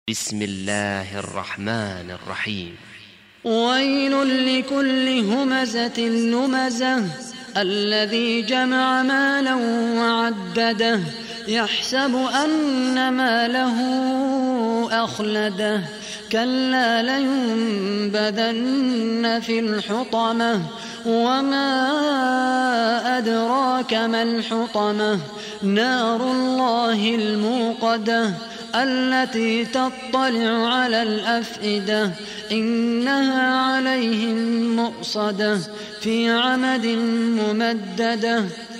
بسم الله الرحمن الرحيم. ويل لكل همزة لمزة الذي جمع مالا وعدده يحسب أن ماله أخلده كلا لينبذن في الحطمة وما أدراك ما الحطمة نار الله الموقدة التي تطلع على الأفئدة إنها عليهم مؤصدة في عمد ممددة.